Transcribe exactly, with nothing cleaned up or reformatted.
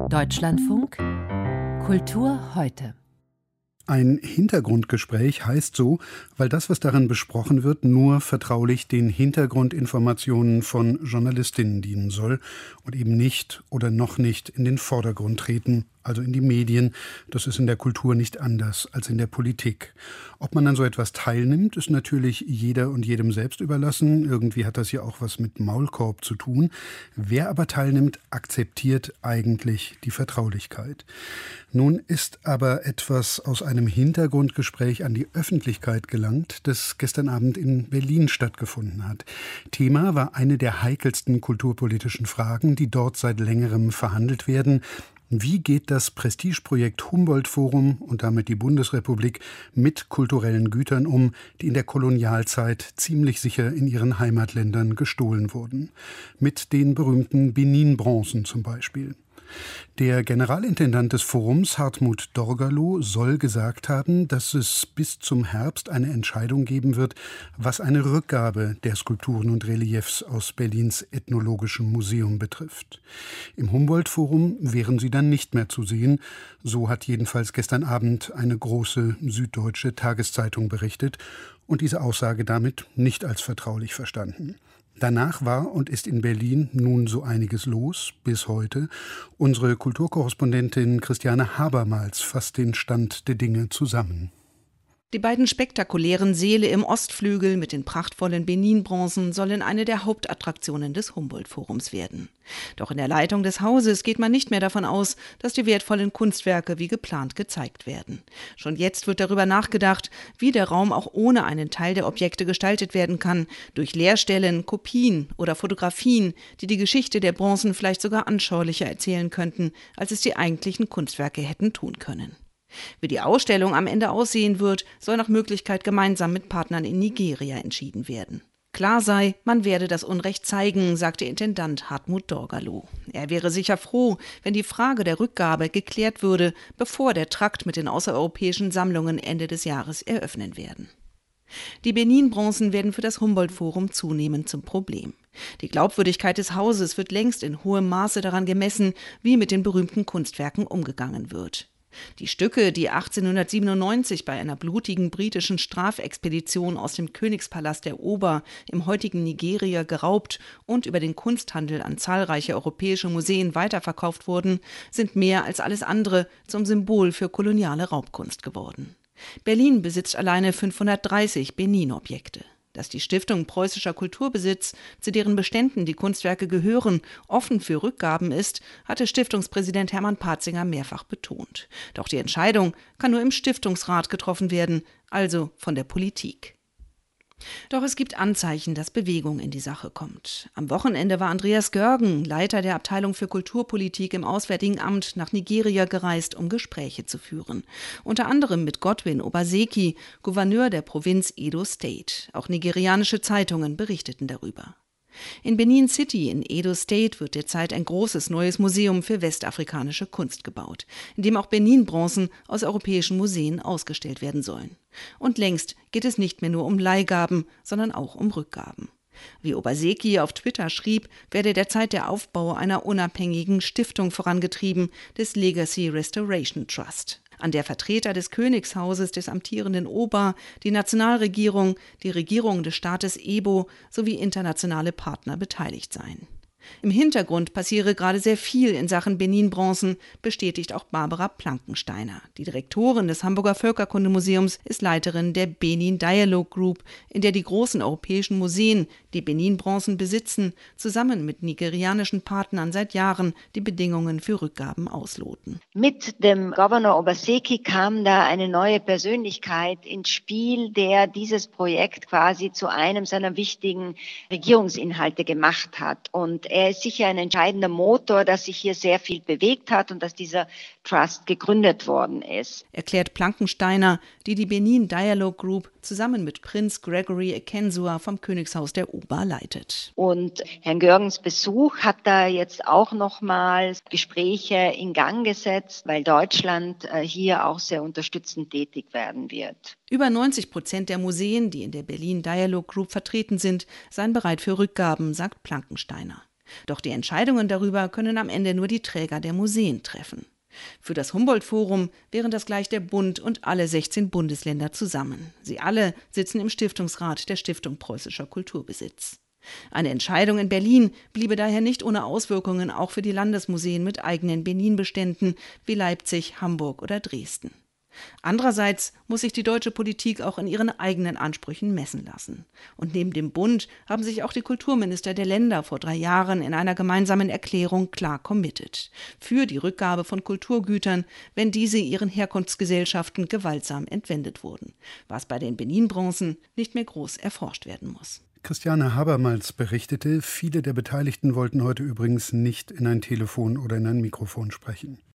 Deutschlandfunk Kultur heute. Ein Hintergrundgespräch heißt so, weil das, was darin besprochen wird, nur vertraulich den Hintergrundinformationen von Journalistinnen dienen soll und eben nicht oder noch nicht in den Vordergrund treten, also in die Medien. Das ist in der Kultur nicht anders als in der Politik. Ob man an so etwas teilnimmt, ist natürlich jeder und jedem selbst überlassen. Irgendwie hat das ja auch was mit Maulkorb zu tun. Wer aber teilnimmt, akzeptiert eigentlich die Vertraulichkeit. Nun ist aber etwas aus einem Hintergrundgespräch an die Öffentlichkeit gelangt, das gestern Abend in Berlin stattgefunden hat. Thema war eine der heikelsten kulturpolitischen Fragen, die dort seit längerem verhandelt werden. Wie geht das Prestigeprojekt Humboldt-Forum und damit die Bundesrepublik mit kulturellen Gütern um, die in der Kolonialzeit ziemlich sicher in ihren Heimatländern gestohlen wurden? Mit den berühmten Benin-Bronzen zum Beispiel. Der Generalintendant des Forums, Hartmut Dorgalow, soll gesagt haben, dass es bis zum Herbst eine Entscheidung geben wird, was eine Rückgabe der Skulpturen und Reliefs aus Berlins Ethnologischem Museum betrifft. Im Humboldt-Forum wären sie dann nicht mehr zu sehen. So hat jedenfalls gestern Abend eine große süddeutsche Tageszeitung berichtet und diese Aussage damit nicht als vertraulich verstanden. Danach war und ist in Berlin nun so einiges los, bis heute. Unsere Kulturkorrespondentin Christiane Habermals fasst den Stand der Dinge zusammen. Die beiden spektakulären Säle im Ostflügel mit den prachtvollen Benin-Bronzen sollen eine der Hauptattraktionen des Humboldt-Forums werden. Doch in der Leitung des Hauses geht man nicht mehr davon aus, dass die wertvollen Kunstwerke wie geplant gezeigt werden. Schon jetzt wird darüber nachgedacht, wie der Raum auch ohne einen Teil der Objekte gestaltet werden kann, durch Leerstellen, Kopien oder Fotografien, die die Geschichte der Bronzen vielleicht sogar anschaulicher erzählen könnten, als es die eigentlichen Kunstwerke hätten tun können. Wie die Ausstellung am Ende aussehen wird, soll nach Möglichkeit gemeinsam mit Partnern in Nigeria entschieden werden. Klar sei, man werde das Unrecht zeigen, sagte Intendant Hartmut Dorgalow. Er wäre sicher froh, wenn die Frage der Rückgabe geklärt würde, bevor der Trakt mit den außereuropäischen Sammlungen Ende des Jahres eröffnen werden. Die Benin-Bronzen werden für das Humboldt-Forum zunehmend zum Problem. Die Glaubwürdigkeit des Hauses wird längst in hohem Maße daran gemessen, wie mit den berühmten Kunstwerken umgegangen wird. Die Stücke, die achtzehnhundertsiebenundneunzig bei einer blutigen britischen Strafexpedition aus dem Königspalast der Ober im heutigen Nigeria geraubt und über den Kunsthandel an zahlreiche europäische Museen weiterverkauft wurden, sind mehr als alles andere zum Symbol für koloniale Raubkunst geworden. Berlin besitzt alleine fünfhundertdreißig Benin-Objekte. Dass die Stiftung Preußischer Kulturbesitz, zu deren Beständen die Kunstwerke gehören, offen für Rückgaben ist, hatte Stiftungspräsident Hermann Patzinger mehrfach betont. Doch die Entscheidung kann nur im Stiftungsrat getroffen werden, also von der Politik. Doch es gibt Anzeichen, dass Bewegung in die Sache kommt. Am Wochenende war Andreas Görgen, Leiter der Abteilung für Kulturpolitik im Auswärtigen Amt, nach Nigeria gereist, um Gespräche zu führen. Unter anderem mit Godwin Obaseki, Gouverneur der Provinz Edo State. Auch nigerianische Zeitungen berichteten darüber. In Benin City in Edo State wird derzeit ein großes neues Museum für westafrikanische Kunst gebaut, in dem auch Benin-Bronzen aus europäischen Museen ausgestellt werden sollen. Und längst geht es nicht mehr nur um Leihgaben, sondern auch um Rückgaben. Wie Obaseki auf Twitter schrieb, werde derzeit der Aufbau einer unabhängigen Stiftung vorangetrieben, des Legacy Restoration Trust, an der Vertreter des Königshauses, des amtierenden Oba, die Nationalregierung, die Regierung des Staates Ebo sowie internationale Partner beteiligt seien. Im Hintergrund passiere gerade sehr viel in Sachen Benin-Bronzen, bestätigt auch Barbara Plankensteiner. Die Direktorin des Hamburger Völkerkundemuseums ist Leiterin der Benin Dialogue Group, in der die großen europäischen Museen, die Benin-Bronzen besitzen, zusammen mit nigerianischen Partnern seit Jahren die Bedingungen für Rückgaben ausloten. Mit dem Gouverneur Obaseki kam da eine neue Persönlichkeit ins Spiel, der dieses Projekt quasi zu einem seiner wichtigen Regierungsinhalte gemacht hat. Und er ist sicher ein entscheidender Motor, dass sich hier sehr viel bewegt hat und dass dieser Trust gegründet worden ist. Erklärt Plankensteiner, die die Benin Dialogue Group zusammen mit Prinz Gregory Ekensua vom Königshaus der Oba leitet. Und Herrn Görgens Besuch hat da jetzt auch nochmals Gespräche in Gang gesetzt, weil Deutschland hier auch sehr unterstützend tätig werden wird. Über neunzig Prozent der Museen, die in der Berlin Dialog Group vertreten sind, seien bereit für Rückgaben, sagt Plankensteiner. Doch die Entscheidungen darüber können am Ende nur die Träger der Museen treffen. Für das Humboldt-Forum wären das gleich der Bund und alle sechzehn Bundesländer zusammen. Sie alle sitzen im Stiftungsrat der Stiftung Preußischer Kulturbesitz. Eine Entscheidung in Berlin bliebe daher nicht ohne Auswirkungen auch für die Landesmuseen mit eigenen Benin-Beständen wie Leipzig, Hamburg oder Dresden. Andererseits muss sich die deutsche Politik auch in ihren eigenen Ansprüchen messen lassen. Und neben dem Bund haben sich auch die Kulturminister der Länder vor drei Jahren in einer gemeinsamen Erklärung klar committed. Für die Rückgabe von Kulturgütern, wenn diese ihren Herkunftsgesellschaften gewaltsam entwendet wurden. Was bei den Benin-Bronzen nicht mehr groß erforscht werden muss. Christiane Habermals berichtete, viele der Beteiligten wollten heute übrigens nicht in ein Telefon oder in ein Mikrofon sprechen.